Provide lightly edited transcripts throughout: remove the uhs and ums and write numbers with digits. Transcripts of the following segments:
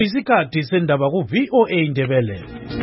Isikhathi sendaba ku VOA Indebele.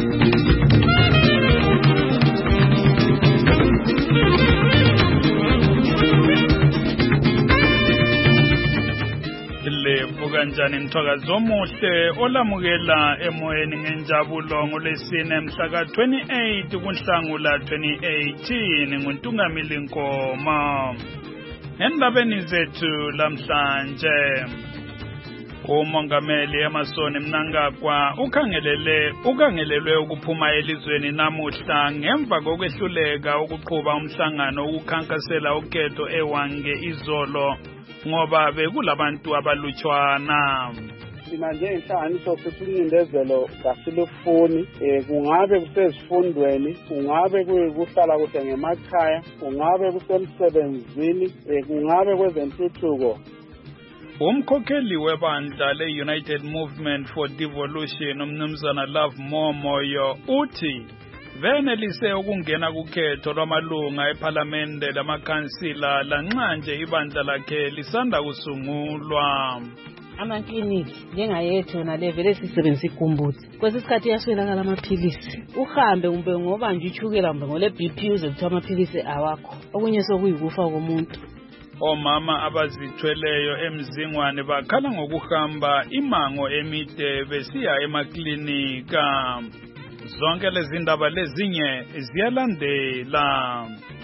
Kanjani mthakazi omuhle olamukela emoyeni ngenjabulo ngolesine mhla ka-28 kuNhlangula 2018 nguNtungamili Nkoma. Endabeni zethu lamhlanje, uMongameli Emmerson Mnangagwa ukhangelelwe ukuphuma elizweni namuhla ngemva kokwehluleka ukuqhuba umhlangano ukukhankasela ukhetho eWange izolo ngoba bekulabantu abalutshwana. Thina njengenhlanganiso sesincindezelo kasilufuni kungabe kusezifundweni, kungabe kuhlala kuhle ngemakhaya, kungabe kusemsebenzini, kungabe kwezentuthuko. Umkhokheli webandla le-United Movement for Devolution uMnumzana Love Momoyo uthi venelise ukungena kukhetho lwamalunga ephalamende lamakhansila lanxa nje ibandla lakhe lisanda kusungulwa. Amakliniki njengayethu nalevele sisebenzisa iGumbuthi kwesisikhathi yaswelakala amaphilisi, uhambe kumbe ngoba nje ichukela kumbe ngole BP uze kuthiwa amaphilisi awakho, okunye sokuyikufa komuntu. Omama abazithweleyo emzingwane bakhala ngokuhamba imango emide besiya emaklinika. Zonke lezi ndaba lezinye ziyalandela.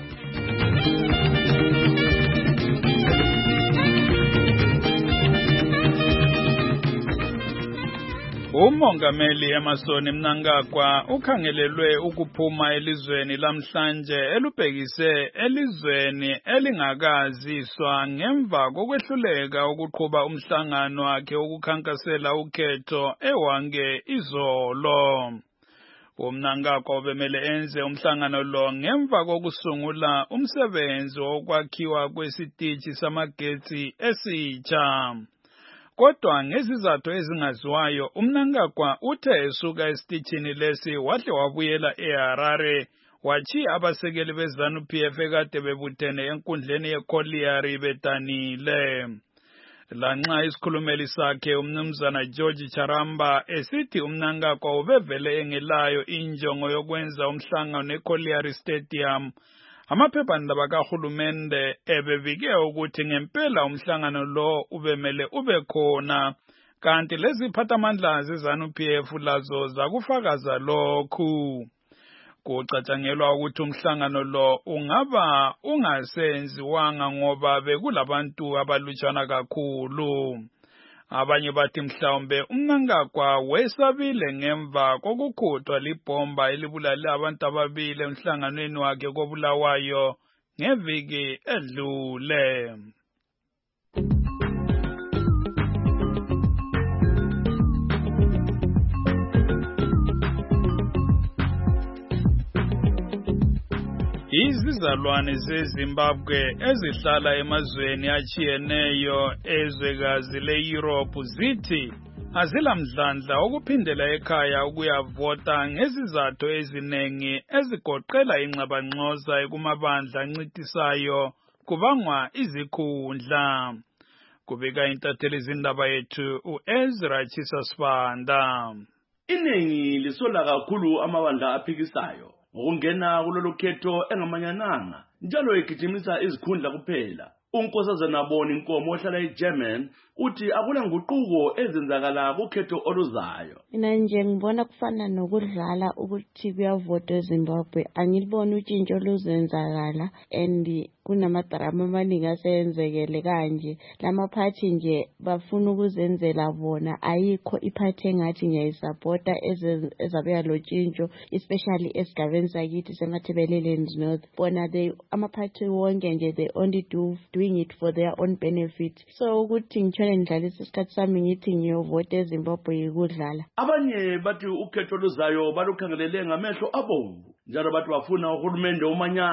uMongameli Emmerson Mnangagwa ukhangelelwe ukuphuma elizweni lamhlanje elubhekise elizweni elingakaziswa ngemva kokwehluleka ukuqhuba umhlangano wakhe ukukhankasela ukhetho eWange izolo. uMnangagwa ubemele enze umhlangano lo ngemva kokusungula umsebenzi wokwakhiwa kwesitishi samagetsi esitsha. Kodwa ngezizathu ezingaziwayo uMnangagwa uthe esuka esitishini lesi wahle wabuyela eHarare wachiya abasekeli beZANU-PF ekade bebuthene enkundleni yeColliery bedanile. Lanxa isikhulumeli sakhe uMnumzana George Charamba esithi uMnangagwa ubevele engelayo injongo yokwenza umhlangano eColliery Stadium, amaphephandaba kahulumende ebebike ukuthi ngempela umhlangano lo ubemele ube khona, kanti lezi phathamandla zeZANU-PF lazo zakufakaza lokhu. Kucatshangelwa ukuthi umhlangano lo ungaba ungasenziwanga ngoba bekulabantu abalutshwana kakhulu. Abanye bathi mhlawumbe uMnangagwa wesabile ngemva kokukhutshwa libhomba elibulale abantu ababili emhlanganweni wakhe koBulawayo ngeviki edlule. Izizalwane zeZimbabwe ezihlala emazweni achiyeneyo ezwekazi le-Europe zithi azilamdlandla okuphindela ekhaya ukuyavota ngezizathu ezinengi ezigoqela ingxabangxoza kumabandla ancitisayo kubangwa izikhundla. Kubika intatheli zindaba yethu uEzra Chisasibanda. Iningi lisola kakhulu amabandla aphikisayo ngokungena kulolu khetho engamanyananga njalo egijimisa izikhundla kuphela. uNkosazana Boni Nkomo ohlala eGerman uthi akula nguquko ezenzakala kukhetho oluzayo. Mina nje ngibona kufana nokudlala ukuthi kuyavotwa eZimbabwe, angiliboni utshintsho oluzenzakala and kunamadrama amaningi asenzekele kanje. Lamaphathi nje bafuna ukuzenzela bona, ayikho iphathi engathi ngiyayisupporta ezabeya lo tshintsho, especially esigabeni sakithi seMathebeleland North. Bona amaphathi wonke nje they only doing it for their own benefit. So ukuthi ngitshone ngidlalisa isikhathi sami ngithi ngiyovota eZimbabwe yikudlala. Abanye bathi ukhetho oluzayo balukhangelele ngamehlo abomvu njalo bathi bafuna uhulumende omanyano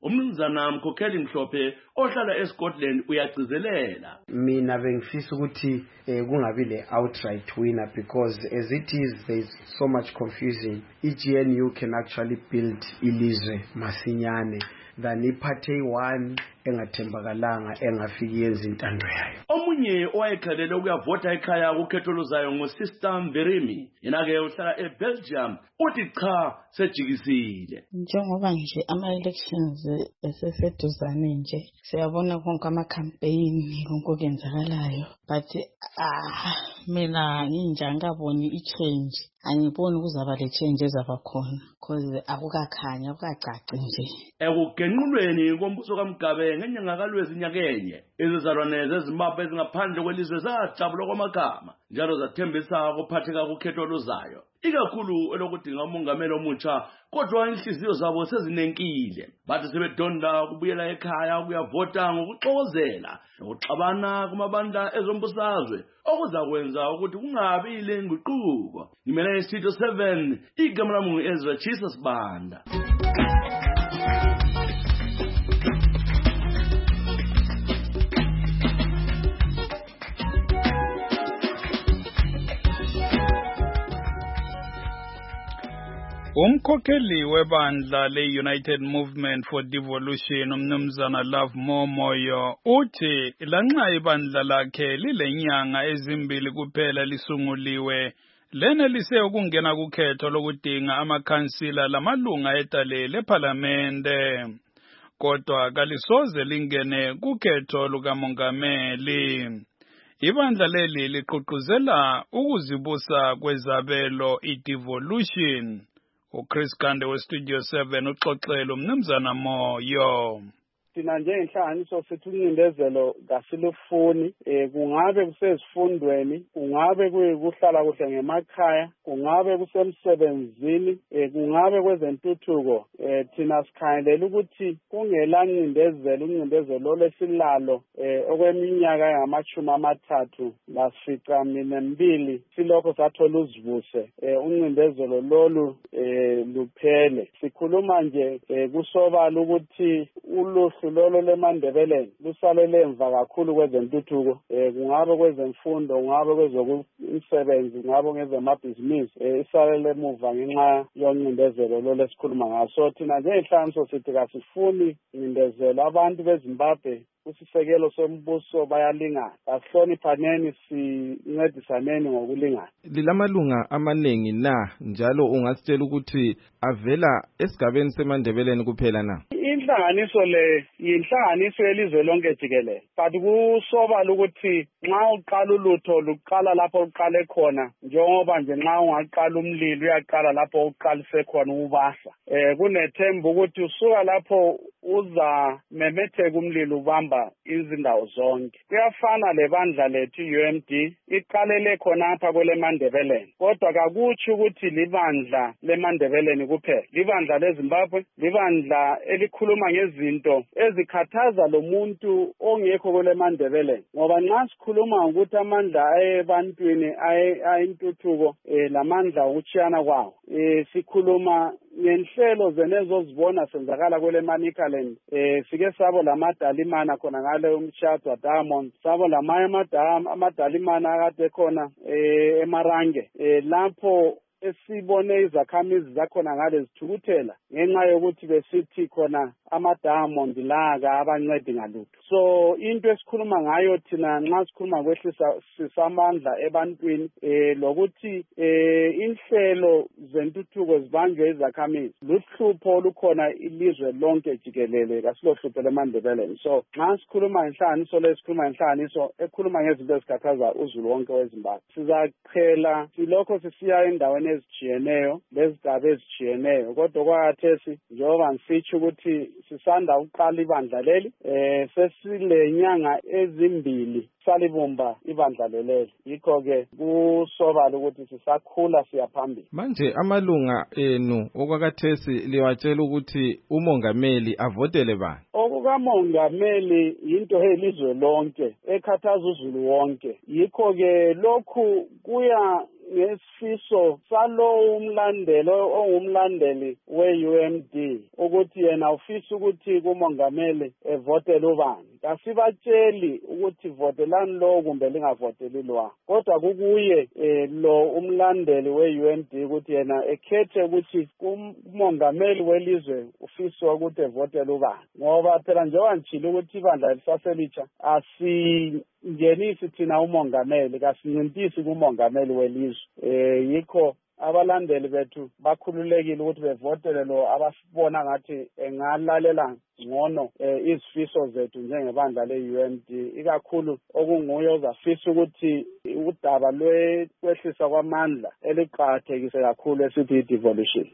Umnumzana Mkhokheli Mhlophe ohlala eScotland uyagcizelela. Mina bengifisa ukuthi kungabi le outright winner, because as it is there is so much confusion. I-GNU can actually build ilizwe masinyane than iphathe one engathembakalanga engafiki yenza intando yayo. Omunye owayekhalele ukuyavota ekhaya kukhetho luzayo nguSister Mverimi, yena-ke uhlala eBelgium, uthi cha sejikisile. Njengoba nje ama-elections eseseduzane nje siyabona konke ama-campaign konke okwenzakalayo, but mina nginje angaboni i-change, angiboni kuzaba le change ezaba khona because akukakhanya akukacaci nje. Ekugenqulweni kombuso kaMgabe ngenyanga kaLwezi nyakenye, izizalwane zeZimbabwe ezingaphandle kwelizwe zajabula kwamagama njalo zathembisa ukuphatheka kukhetho luzayo, ikakhulu elokudinga umongameli omutsha, kodwa inhliziyo zabo sezinenkile. Bathi sebedonda ukubuyela ekhaya ukuyavota ngokuxokozela nokuxabana kumabandla ezombusazwe okuzakwenza ukuthi kungabi ile nguquko. Ngimele iStudio 7, igama lami Ezra Jesus Banda. Umkhokheli webandla le-United Movement for Devolution umnumzana Love Momoyo uthi lanxa ibandla lakhe lilenyanga ezimbili kuphela lisunguliwe, lenelise ukungena kukhetho lokudinga amakhansila lamalunga etale lephalamende, kodwa kalisoze lingene kukhetho lukamongameli. Ibandla leli liqhuqhuzela ukuzibusa kwezabelo i-devolution. uChris Gande weStudio 7 uxoxela umnumzana Moyo. Thina njengenhlanganiso sithi uncindezelo kasilufuni, kungabe kusezifundweni, kungabe kuyikuhlala kuhle ngemakhaya, kungabe kusemsebenzini, kungabe kwezentuthuko. Thina sikhangelela ukuthi kungela ncindezelo, uncindezelo lesilalo okweminyaka engama-30 lasificaminwembili silokho sathola uzivuse, uncindezelo lolu luphele. Sikhuluma nje kusobala ukuthi uluhlu lolo leMandebeleni lusalele emva kakhulu kwezentuthuko, kungabe kwezemfundo, kungabe kwezokusebenza, kungabe ngezemabhizinisi, isalele emuva ngenxa yoncindezelo lo lesikhuluma ngaso. Thina njengenhlanganiso sithi kasifuni incindezelo. Abantu beZimbabwe usisekelo sombuso bayalingana, asihloniphaneni, sincedisaneni ngokulingana. Lilamalunga amaningi na, njalo ungasitshela ukuthi avela esigabeni seMandebeleni kuphela na? Inhlanganiso le yinhlanganiso yelizwe lonke jikelele, but kusobala ukuthi nxa uqala ulutho luqala lapho uqale khona, njengoba nje nxa ungaqala umlilo uyaqala lapho uqalise khona ubahla. Kunethemba ukuthi usuka lapho uza memetheka umlilo ubamba izindawo zonke. Kuyafana lebandla lethu UMD iqalele khonapha kweleMandebeleni, kodwa kakutsho ukuthi libandla leMandebeleni kuphela. Libandla leZimbabwe, libandla elikhuluma ngezinto ezikhathaza lo muntu ongekho kweleMandebeleni, ngoba nxa sikhuluma ukuthi amandla ayebantwini ayintuthuko lamandla ukuchiyana kwawo, sikhuluma ngenhlelo zenezo zibona senzakala kweleManicaland, sike sabo lamadalimana khona ngale umshado wa Diamond, sabo lamanye amadalimana akade khona eMarange, lapho esibone izakhamizi zakhona ngale zithukuthela ngenxa yokuthi besithi khona ama-Diamond laka abancedi ngalutho. So into esikhuluma ngayo thina nxa sikhuluma kwehlisa sisamandla ebantwini, lokuthi inhlelo zentuthuko zibanjwe izakhamizi luhlupho lukhona ilizwe lonke jikelele, kasilohlupho leMandebeleni. So nxa sikhuluma ngenhlanganiso lesikhuluma ngenhlanganiso ekhuluma ngezinto ezikhathaza uzulu wonke weZimbabwe. Sizaqhela silokho sisiya endaweni ezijiyeneyo lezigaba ezijiyeneyo, kodwa kwakhathesi njengoba ngisitsho ukuthi sisanda ukuqala ibandla leli, sesilenyanga ezimbili salibumba ibandla leli. Yikho-ke kusobala ukuthi sisakhula siyaphambili. Manje amalunga enu okwakhathesi liwatshela ukuthi umongameli avotele bani? Okukamongameli yinto elizwe lonke ekhathaza uzulu wonke. Yikho-ke lokhu kuya ngesifiso salo ongumlandeli we-UMD ukuthi yena ufisa ukuthi kumongameli evotele ubani. Kasibatsheli ukuthi votelani lo kumbe lingavoteli lo. Kodwa kukuye lo umlandeli we-UMD ukuthi yena ekhethe ukuthi kumongameli welizwe ufisa ukuthi evotele ubani. Ngoba phela njengoba ngitshilo ukuthi ibandla lisaselitsha asingenisi thina umongameli, kasincintisi kumongameli welizwe. Yikho abalandeli bethu bakhululekile ukuthi bevotele lo abasibona ngathi engalalela ngcono izifiso zethu njengebandla le-UMD, ikakhulu okunguye ozafisa ukuthi udaba lwehlisa kwamandla eliqakathekise kakhulu esithi i-devolution.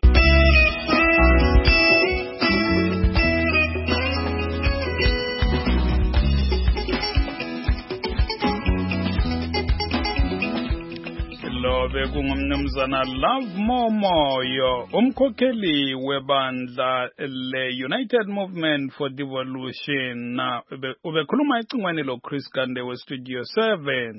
Lobe kungumnumzana Love Momoyo, umkhokheli webandla le-United Movement for Devolution. Ubekhuluma ecingweni lo Chris Kande we-Studio 7.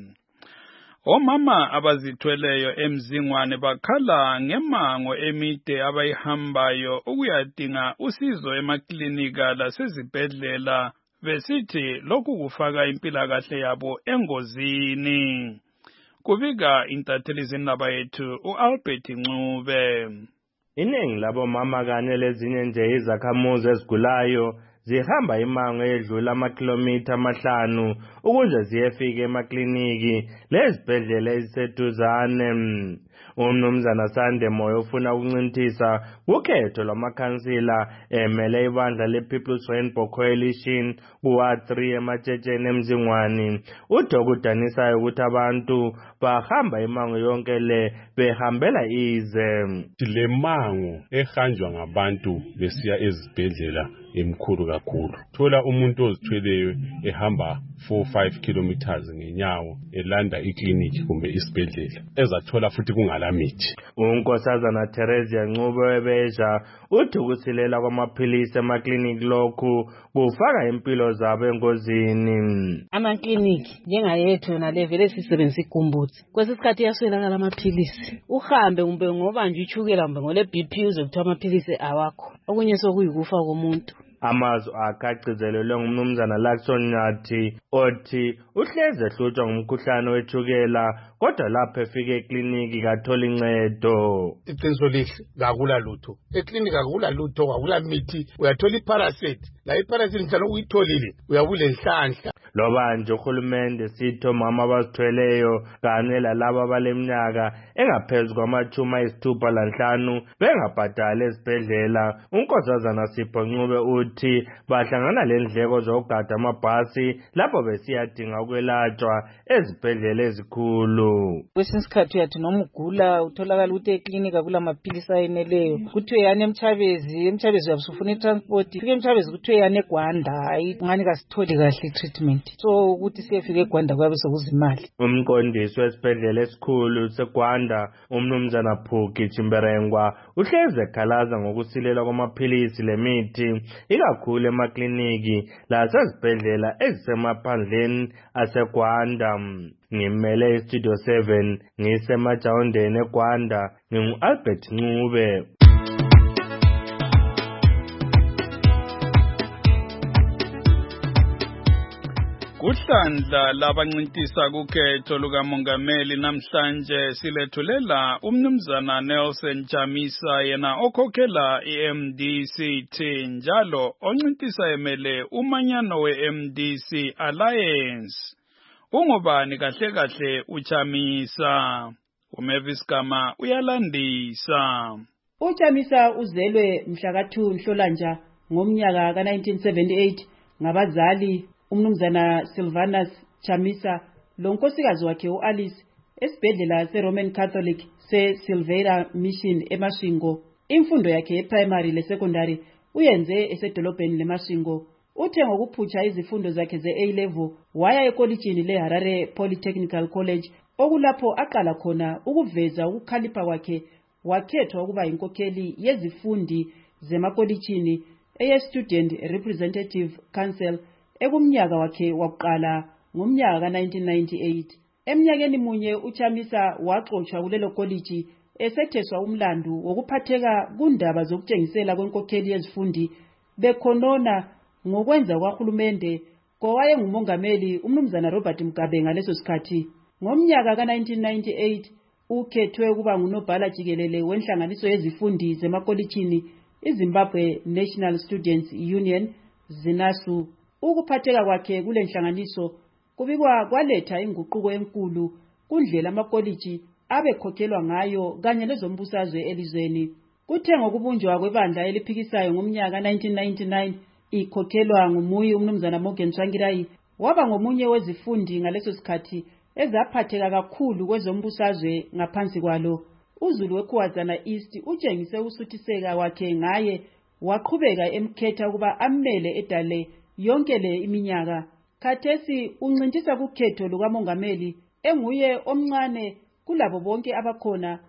Omama abazithweleyo emzingwane bakhala ngemango emide abayihambayo ukuyadinga usizo emaklinika lasezibhedlela, besithi lokhu kufaka impilakahle yabo engozini. Kubika intatheli zindaba yethu uAlbert Ncube. Iningi labo mama kanye lezinye nje izakhamuzi ezigulayo zihamba imango edlula amakhilomitha 5 ukuze ziyefika emakliniki lezibhedlela eziseduzane. Umnumzana Sande Moyo ufuna ukuncintisa ukhetho lwamakhansila emele ibandla le-People's Rainbow Coalition kuWard 3 ematshitsheni emzingwane. Udokudanisayo ukuthi abantu bahamba imango yonke le behambela ize. Le mango ehanjwa ngabantu besiya ezibhedlela emkhulu kakhulu. Thola umuntu ozithweleyo ehamba 4-5 kilometers ngenyawo elanda ikliniki kumbe isibhedlela ezathola futhi kungalamithi. Unkosazana Teresa Ncube webeja uthi ukusilela kwamaphilisi emakliniki lokhu kufaka impilo zabo engozini. Amakliniki njengayethu nale vele sisebenzisa igumbutsi. Kwesisikhathi yaswelakala amaphilisi. Uhambe kumbe ngoba nje uthukela kumbe ngole BP uze kuthiwa amaphilisi awakho. Okunye sokuyikufa komuntu. Amazwi akagcizelelwe ngumnumzana Lakson Nyathi othi uhleze ehlutshwa ngumkhuhlane wethukela kodwa lapho efike ekliniki kathola incedo. Iqiniso lihle akula lutho. Ekliniki akula lutho, akula mithi. Uyathola iParacet. La iParacet njalo uyitholile uyabule nhlanhla. Loba nje uhulumende sitho mama abazithweleyo kanye lalabo abaleminyaka engaphezulu kwama-65 bengabhadali ezibhedlela. Unkosazana Sipho Ncube uthi bahlangana lendleko zokugada amabhasi lapho besiyadinga ukwelatshwa ezibhedlela ezikhulu. Kwesinye isikhathi uyathi noma ugula utholakala ukuthi eklinika kulamaphilisi ayeneleyo. Kuthiwe yana eMchabezi uyabusufuna itransport. Fike eMchabezi kuthiwe yana eGwanda, ngani kasitholi kahle itreatment. So ukuthi siyefika eGwanda kwabe sokuzimali. Umqondisi wesibhedlela esikhulu seGwanda umnumzana Phuki Chimberengwa uhleze ekhalaza ngokusilela kwamaphilisi lemithi ikakhulu emakliniki lasezibhedlela ezisemaphandleni aseGwanda. Ngimele iStudio 7 ngisemajawundeni eGwanda ngingu-Albert Ncube. Kuhlandla labancintisa kukhetho lukamongameli namhlanje silethulela umnumzana Nelson Chamisa yena okhokhela iMDC njalo oncintisa emele umanyano weMDC Alliance. Ungobani kahle kahle uChamisa? uMavis Gama uyalandisa. uChamisa uzelwe mhla ka-2 Nhlolanja ngomnyaka ka-1978 ngabazali umnumzana Sylvanus Chamisa lonkosikazi wakhe uAlice esibhedlela seRoman Catholic seSilvera Mission eMashingo. Imfundo yakhe eprimary lesecondary uyenze esedolobheni leMashingo. Uthe ngokuphutsha izifundo zakhe ze-A-level waya ekolitshini leHarare Polytechnical College okulapho aqala khona ukuveza ukukhalipha kwakhe. Wakhethwa ukuba inkokheli yezifundi zemakolitshini eye-Student Representative Council ekumnyaka wakhe wakuqala ngomnyaka ka-1998. Eminyakeni munye uChamisa waxoshwa kulelo college esetheswa umlandu wokuphatheka kundaba zokutshengisela kwenkokheli yezifundi bekhonona ngokwenza kwahulumende kowayengumongameli umnumzana Robert Mugabe ngaleso sikhathi. Ngomnyaka ka1998 ukhethwe ukuba ngunobhala jikelele wenhlanganiso yezifundi zemakolitshini iZimbabwe National Students Union ZINASU. Ukuphatheka kwakhe kule nhlanganiso kubikwa kwaletha inguquko enkulu kundlela amakolitshi abekhokhelwa ngayo kanye lezombusazwe elizweni. Kuthe ngokubunjwa kwebandla eliphikisayo ngomnyaka 1999 ikhokhelwa ngumuyi umnumzana Morgan Tsvangirai waba ngomunye wezifundi ngaleso sikhathi ezaphatheka kakhulu kwezombusazwe ngaphansi kwalo. uZulu weKhuwazana East utshengise usuthiseka wakhe ngaye waqhubeka emkhetha ukuba amele edale yonke le iminyaka. Khathesi uncintisa kukhetho lukamongameli enguye omncane kulabo bonke abakhona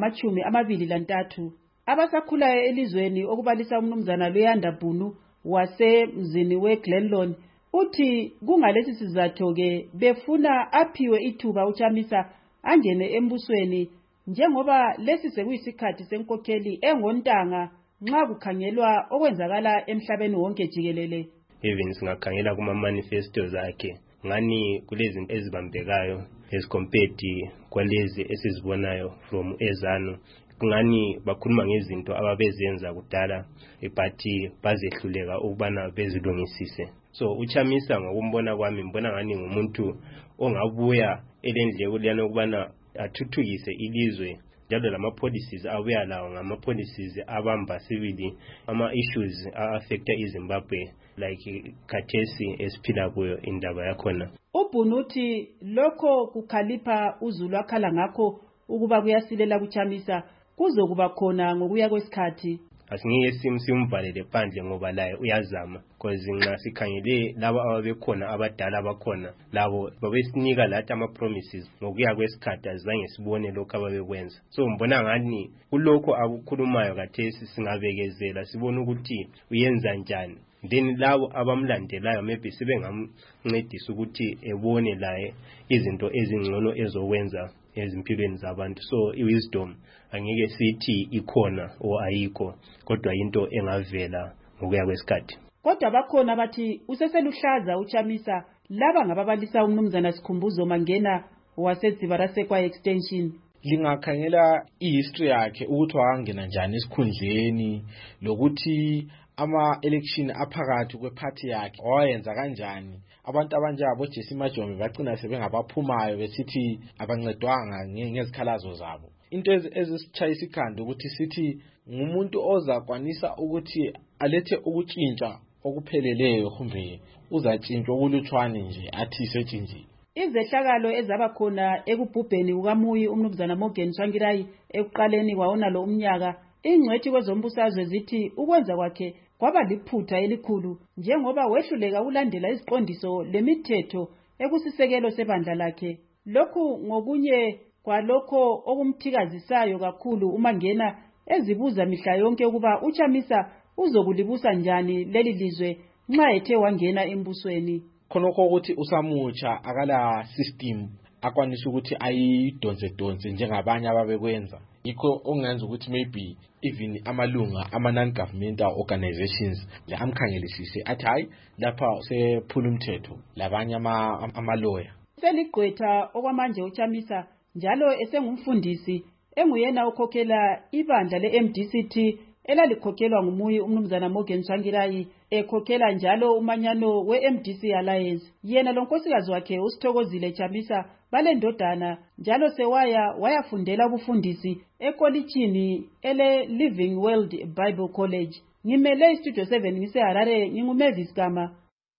abangama23 abasakhulayo elizweni okubalisa umnumzana Luyanda Bunu wasemzini weGlenlon. Uthi kungalesi sizatho ke befuna aphiwe ithuba uChamisa angene embusweni njengoba lesi sekuyisikhathi senkokheli engontanga nxa kukhangelwa okwenzakala emhlabeni wonke jikelele. Even singakhangela kuma manifestos akhe ngani kulezinto ezibambekayo as compared kwalezi esizibonayo from ezanu ngani bakhuluma ngezinto ababezenza kudala but bazehluleka ukubana bezilungisise. So uChamisa ngokumbona kwami mbona ngani ngumuntu ongabuya elendleko liyana ukubana athuthukise ilizwe njalo lama policies abuya lawo ngama policies abamba sibili ama issues affecta iZimbabwe like khathesi esiphila kuyo indaba yakhona. Ubunuthi lokho kukhalipha uZulu akhala ngakho ukuba kuyasilela kuChamisa kuzokuba khona ngokuya kwesikhathi. Asingeke simvalele phandle ngoba laye uyazama because nxa sikhangele laba ababekhona abadala abakhona labo babesinika lathi ama promises ngokuya kwesikhathi azange sibone lokho ababekwenza. So mbona ngani kulokho akukhulumayo khathesi singabekezela sibone ukuthi uyenza njani, then labo abamlandelayo maybe sibengamncedisa ukuthi ebone laye izinto ezingcono ezokwenza ezimpilweni zabantu. So iwisdom angeke sithi ikhona o ayikho kodwa into engavela ngokuya kwesikhathi. Kodwa bakhona bathi useseluhlaza uChamisa laba ngababalisa umnumzana Sikhumbuzo Mangena waseZivarasekwa extension. Lingakhangela ihistory yakhe ukuthi wangena njani esikhundleni lokuthi ama-election aphakathi kweparty yakhe wayenza kanjani. Abantu abanjengabo Jesse Majombe bagcina sebengabaphumayo besithi abancedwanga ngezikhalazo zabo. Into ezisitshayisa ikhanda ukuthi sithi ngumuntu ozakwanisa ukuthi alethe ukutshintsha okupheleleyo kumbe uzatshintshwa okulutshwane nje athi setshintshile. Izehlakalo ezabakhona ekubhubheni kukamuyi umnumzana Morgan Tsvangirai ekuqaleni kwawona lo umnyaka ingcwethi kwezombusazwe zithi ukwenza kwakhe kwaba liphutha elikhulu njengoba wehluleka ulandela iziqondiso lemithetho ekusisekelo sebandla lakhe. Lokhu ngokunye kwalokho okumthikazisayo kakhulu uMangena ezibuza mihla yonke ukuba uChamisa uzokulibusa njani leli lizwe nxa ethe wangena embusweni. Khonokho ukuthi usamutsha akala system akwanisa ukuthi ayidonse njengabanye ababekwenza. Yikho ongenza ukuthi maybe even amalunga ama non-governmental organizations la amkhangelisise athi hayi lapha sephula umthetho labanye ama-lawyer. Seligqwetha okwamanje uChamisa njalo esengumfundisi enguyena okhokhela ibandla leMDCT elalikhokhelwa ngumuyi umnumzana Morgan Tsvangirai ekhokhela njalo umanyano weMDC Alliance. Yena lonkosikazi wakhe uSithokozile Chamisa balendodana njalo wayafundela ubufundisi ekolitshini ele Living World Bible College. Ngimele iStudio 7 ngiseHarare nginguMavis Gama.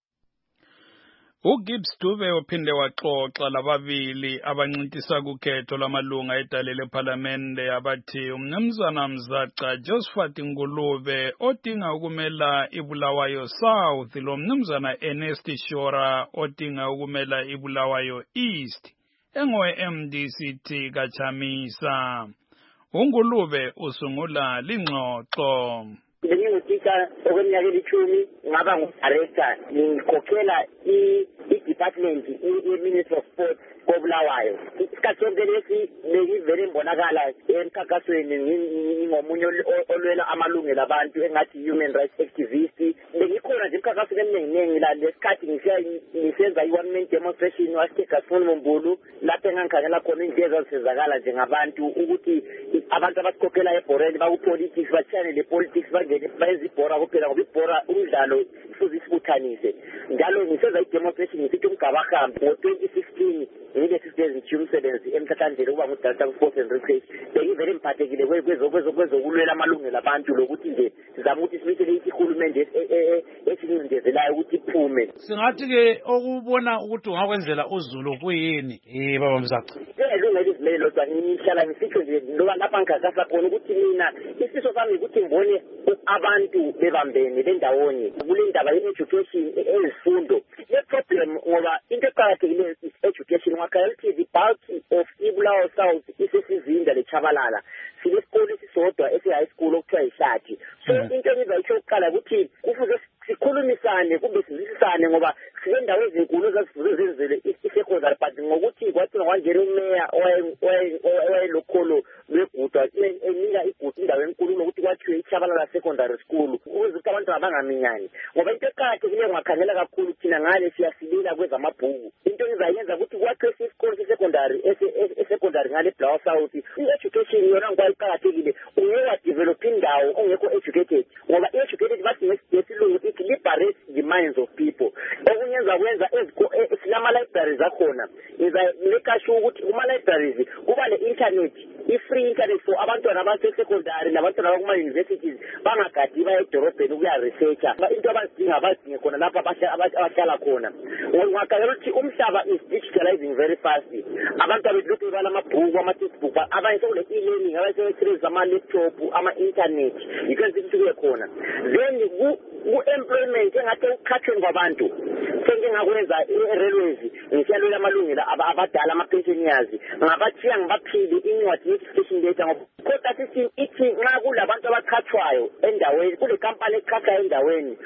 uGibbs Dube uphinde waxoxa lababili abancintisa kukhetho lwamalunga edale lePhalamende abathi umnumzana Mzaca Josephat Ngulube odinga ukumela iBulawayo South lo mnumzana Ernest Shora odinga ukumela iBulawayo East engowe MDCT kaChamisa. uNgulube usungula lingxoxo. ngingutitsha okweminyaka elithumi ngaba ngu-director ngikhokhela i-department i-Ministry of Sports koBulawayo. Isikhathi sonke lesi bengivele ngibonakala emkhankasweni ngingomunye olwela amalungelo abantu engathi human rights activist. Bengikhona nje emkhankasweni eminingi la lesikhathi ngisenza i-one man demonstration waseGasifuni Mbulu lapho engangikhangela khona into ezazisizakala njengabantu ukuthi abantu abasikhokhela eBhoreni bakupolitics bachane le-politics bangene bayenza ibhora kuphela ngoba ibhora umdlalo futhi sibuthanise. Njalo ngisenza i-demonstration ngisithi umgabahambi ngo-2016 ngile-6 days umsebenzi emhlathandlela ukuba ngu-director of-sports and recreation. Bengivele ngiphathekile kwezokulwela amalungelo abantu lokuthi nje sizama ukuthi simisele ihulumende esincindezelayo ukuthi iphume. Singathi-ke okubona ukuthi ungakwenzela uZulu kuyini baba Mzaca? Lungela izimelo ngihlala ngisitsho nje loba lapha ngikhankasa khona ukuthi mina isifiso sami ukuthi ngibone abantu bebambene bendawonye kule ndaba ye-education ezifundo. Le-problem ngoba into eqakathekileyo is-education. Ngakhalela the bulk of iBulawayo South isesizinda leChabalala. Sinesikole esisodwa esi-high school okuthiwa yiShathi. So into engizayisho ukuqala ukuthi kufuze sikhulumisane kube sizisane ngoba siyendawo ezinkulu ezazivuzezele i-secondary but ngokuthi kwathi kwangena umeya owayelokholo lwegudwa enika igudwa indawo enkulu lokuthi kwathiwe iChabalala secondary school ukuze ukuthi abantu abangaminyani ngoba into eqakathekileyo ngakhangela kakhulu thina ngale siyasilela kwezamabhuku. Into engizayenza ukuthi kwakhiwe isikole se-secondary e-secondary ngale eBulawayo South. I-education yona ngokwayiqakathekile ungeke wadevelopha indawo ongekho educated ngoba i-educated bathi ngesilungu it liberates the minds of people. Okunye ngizakwenza sinama-libraries akhona ngizameka sure ukuthi kuma-libraries kuba le-internet i-free internet for abantwana abase-secondary nabantwana bakuma-universities bangagadi baye edorobheni ukuya researcha into abazidinga badinge khona lapho abahlala khona. Ngakhalela ukuthi umhlaba is digitalizing very fast. Abantu abelokhu bebala amabhuku ama-textbook abanye sekule e-learning abanye sebesebenzisa ama-laptop ama-internet yikwenza ukuthi kube khona. Then ku-employment engathi ukukhathweni kwabantu sengingakwenza i-railways ngisiyalwela amalungelo abadala ama-pensioners ngabathiya ngibaphile incwadi ye-education letter ngoba kodwa sithi ithi nxa kulabantu abaqhathwayo endaweni kule kampani eqhathwayo endaweni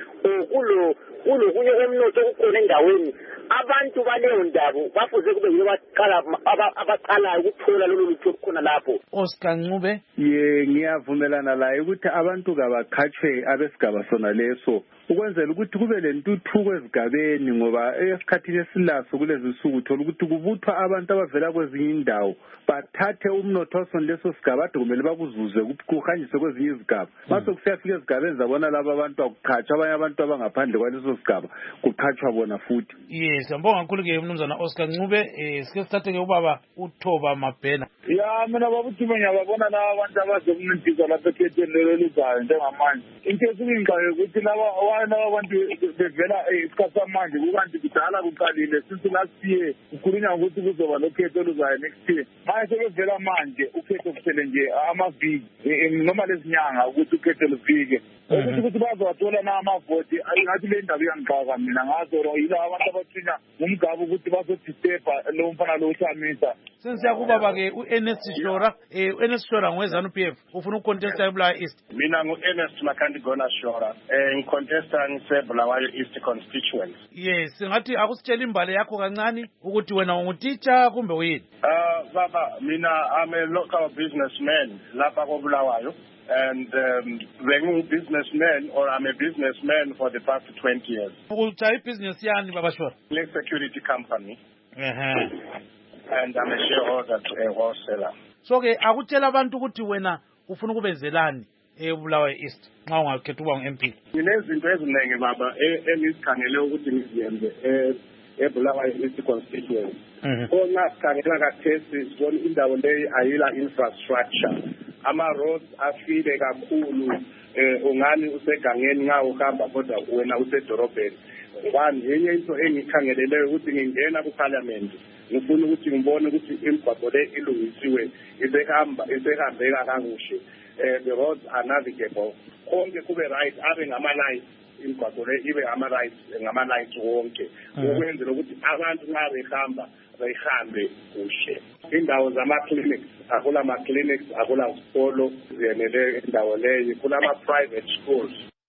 kulokunye komnotho okukhona endaweni abantu baleyo ndawo bafuze kube yibo abaqalayo ukuthola lolu lutho olukhona lapho. Oscar Ncube. Ngiyavumelana laye ukuthi abantu kabaqhathwe abesigaba sona leso ukwenzela ukuthi kube lentuthuko ezigabeni ngoba esikhathini esilaso kulezi nsuku uthola ukuthi kubuthwa abantu abavela kwezinye indawo bathathe umnotho leso sigaba ade kumele bakuzuze kuhanjiswe kwezinye izigaba. Mase kusiyafika ezigabeni zabona laba abantu akuqhatshwa abanye abantu abangaphandle kwaleso sigaba kuqhatshwa bona futhi. Yes, ngibonga kakhulu-ke umnumzana Oscar Ncube. Sike sithathe-ke ubaba uThoba Mabhena. Ya mina babuthima ngiyababona laba abantu abazokuncintiswa lapha ekhethweni lelo elizayo njengamanje. Into esingingqayo ukuthi laba abantu bevela isikhathi samanje kukanti kudala kuqalile since last year kukhulunywa ukuthi kuzoba lokhetho oluzayo next year. Manje sebevela manje ukhetho kusele nje amaviki noma lezinyanga ukuthi ukhetho lufike. Ukuthi bazowathola na amavoti ngathi le ndaba iyangiqaka mina ngazo yila abantu abathinya ngumgaba ukuthi bazodisturba lo mfana lo uShamisa. Sensiyakubaba-ke u-Ernest Shora. U-Ernest Shora ngowezanu-PF ufuna ukucontesta eBulawayo East. Mina ngu-Ernest Makhandigona Shora ngicontesta ngisebulawayo East constituency. Yes, ngathi akusitshela imbali yakho kancane ukuthi wena ungutitsha kumbe uyini? Baba mina I'm a local businessman lapha koBulawayo. And being a businessman, or I'm a businessman for the past 20 years. What type of business yani Baba Shora? A security company. And I'm a shareholder to a wholesaler. So ke akutshela abantu ukuthi wena ufuna ukubenzelani eBulawayo East nxa ungakhetha ukuba ngu-MP. Nginezinto eziningi baba engizikhangele ukuthi ngiziyenze eBulawayo East constituency. Ona sikhangela kathesi sibona indawo leyi ayila infrastructure. Ama-roads afile kakhulu ungani usegangeni nxa uhamba kodwa wena usedorobheni. Yenye into engikhangeleleyo ukuthi ngingena kuParliament ngifuna ukuthi ngibone ukuthi imigwaqo le ilungisiwe isehambeka kakuhle. The roads are navigable. Konke kube right abe ngama-lights imigwaqo le ibe ngama-lights wonke ukwenzela ukuthi abantu nxa behamba behambe kuhle. Indawo zama-clinics akula ma-clinics akula zikolo ziyenele indawo leyo kulama-private schools.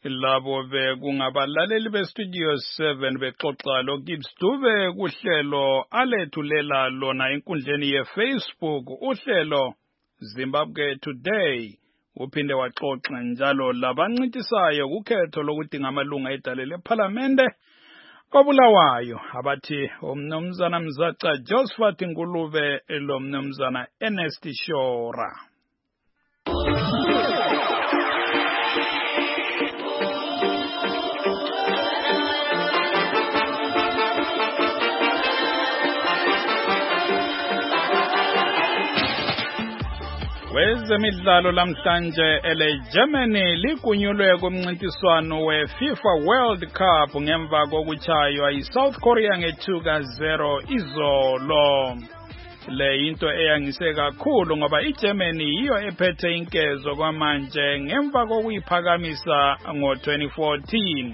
labo bekungabalaleli bestudio 7 bexoxa lo Gibbs Dube kuhlelo alethulela lona enkundleni yeFacebook uhlelo Zimbabwe Today. Uphinde waxoxa njalo labancintisayo kukhetho lokudinga amalunga edale lePhalamende koBulawayo abathi umnumzana Mzaca Josephat Ngulube lo mnumzana Ernest Shora. Wezemidlalo lamhlanje Germany ligunyulwe kumncintiswano weFIFA World Cup ngemva kokuchaywa iSouth Korea nge-2-0 izolo. Le into eyangise kakhulu ngoba iGermany yiyo ephethe inkezo kwamanje ngemva kokuyiphakamisa ngo-2014.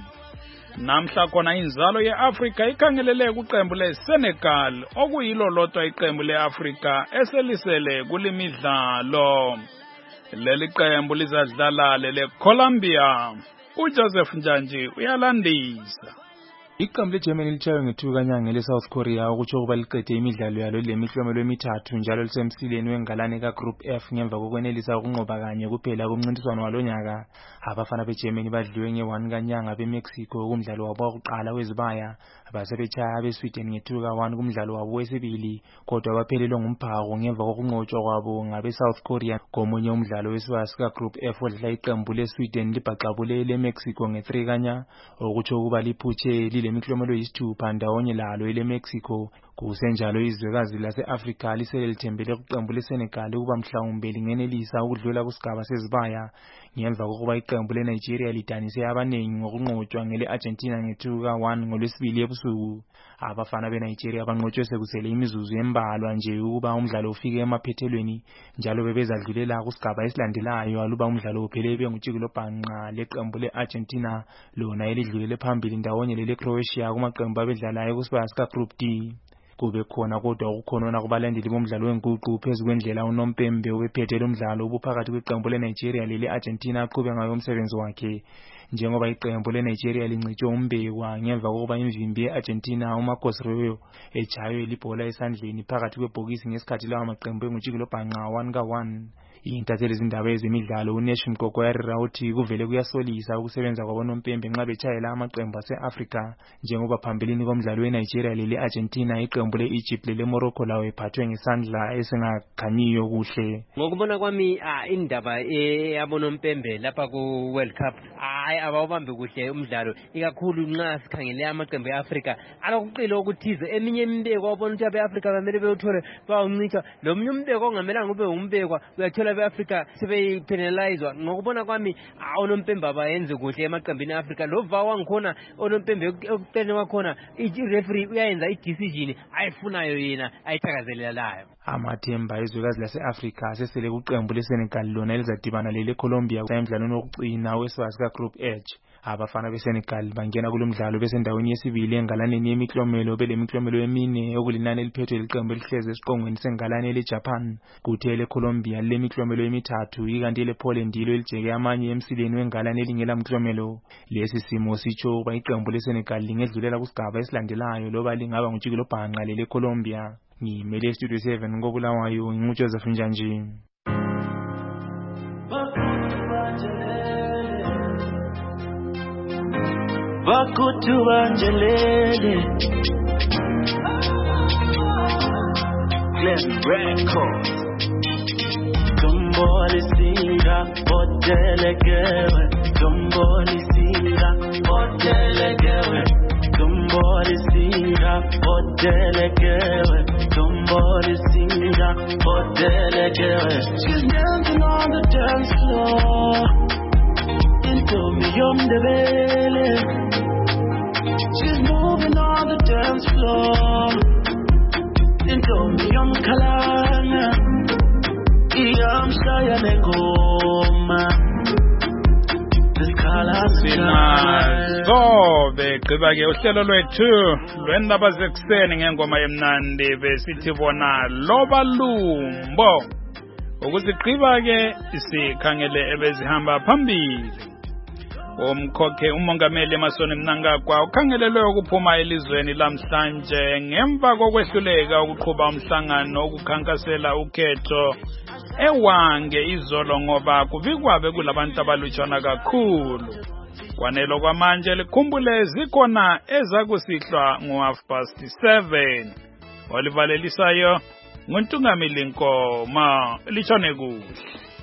Namhla khona inzalo yeAfrika ikhangelele kuqembu leSenegal okuyilo lodwa iqembu leAfrika eselisele kulimidlalo. Leli qembu lizadlala leColombia. uJoseph Njanji uyalandisa. Iqembu leGermany litshaywe nge-2-0 leSouth Korea ukutsho ukuba liqede imidlalo yalo lemihlomelo emithathu njalo lisemsileni wengalane kaGroup F ngemva kokwenelisa ukunqoba kanye kuphela kumncintiswano walonyaka. Abafana beGermany badliwe nge-1 kanyanga beMexico kumdlalo wabo wokuqala wezibaya basebetshaya abeSweden nge-2-1 kumdlalo wabo wesibili kodwa baphelelwe ngumphako ngemva kokunqotshwa kwabo ngabeSouth Korea komunye umdlalo wesibaya sikaGroup F odlala iqembu leSweden libhaxabule leMexico nge-3 kanya okutsho ukuba liphutshe lemihlomelo yisithupha ndawonye lalo leMexico. Kusenjalo izwekazi lase-Afrika lisele lithembele kuqembu leSenegal ukuba mhlawumbe lingenelisa ukudlula kusigaba sezibaya ngemva kokuba iqembu leNigeria lidanise abanengi ngokunqotshwa ngele-Argentina nge-2-1 ngolwesibili ebusuku. Abafana beNigeria banqotshwe sekusele imizuzu embalwa nje ukuba umdlalo ufike emaphethelweni njalo bebezadlulela kusigaba esilandelayo aluba umdlalo uphele bengutshikilo bhanqa leqembu le-Argentina lona elidlulele phambili ndawonye lele-Croatia kumaqembu abedlalayo kusibaya sikaGroup D. Kube khona kodwa ukukhonona kubalandeli bomdlalo wenguqu phezu kwendlela uNompembe obephethe umdlalo ubuphakathi kweqembu leNigeria lele-Argentina aqhube ngayo umsebenzi wakhe njengoba iqembu leNigeria lincitshwe umbekwa ngemva kokuba imvimbi yeArgentina uMarcos echaywe libhola esandleni phakathi kwebhokisi ngesikhathi lawo maqembu engutshikilo bhanqa 1-1. Intatheli izindaba ezemidlalo uNesh Mgogoyarira uthi kuvele kuyasolisa ukusebenza kwaboNompembe nxa betshayela amaqembu ase-Afrika njengoba phambilini komdlalo weNigeria lele-Argentina iqembu le-Egypt lele-Morocco lawo ephathwe ngesandla esingakhanyiyo kuhle. Ngokubona kwami indaba yaboNompembe lapha ku-World Cup abawubambe kuhle umdlalo ikakhulu nxa sikhangele amaqembu e-Afrika alokuqila okuthize eminye imbeko wabona ukuthi abe-Afrika bamele bewuthole bawuncitha lomunye umbeko ongamelanga ube umbekwa uyathola be-Afrika sebeyipenalizwa. Ngokubona kwami oNompembe abayenze kuhle emaqembini e-Afrika lova wangikhona oNompembe ekuqeleni kwakhona i-referee uyayenza i-decision ayifunayo yena ayithakazelelayo. Amathemba ezwekazi lase-Afrika asesele kuqembu leSenegal lona elizadibana lele-Colombia emdlalweni wokucina wesibaya sikaGroup H. Abafana beSenegal bangena kulomdlalo besendaweni yesibili engalaneni yemiklomelo belemiklomelo emine okulinani eliphethwe liqembu elihleze esiqongweni sengalane leJapan. Kuthe leColombia lemiklomelo emithathu ikanti lePoland yilo elijeke amanye emsileni wengalane elingela miklomelo. Lesi simo sitsho ukuba iqembu leSenegal lingedlulela kusigaba esilandelayo loba lingaba ngutshikilo bhanqa leleColombia. Ngimele Studio 7 ngoBulawayo nginguJoseph Njanji. Bakutu Angelele Glen Records Kumboli Singa Otelegewe Kumboli Singa Otelegewe Kumboli Singa Otelegewe Kumboli Singa Otelegewe. She's dancing on the dance floor into me on the belly. She's moving on the dance floor into me on Kalana. I'm shy and Goma. So begqiba-ke uhlelo lwethu lwendaba zekuseni ngengoma emnandi besithi bona loba lumbo. Ukusigqiba-ke sikhangele ebezihamba phambili. umongameli Emmerson Mnangagwa ukhangelelwe ukuphuma elizweni lamhlanje ngemva kokwehluleka ukuqhuba umhlangano ukukhankasela ukhetho ewange izolo ngoba kuvikwabe kulabantu abalutshwana kakhulu. Kwanelo kwamanje likhumbule zikhona ezakusihlwa ngo-7:30. Olivalelisayo nguNtungamili Nkoma, litshone kuhle.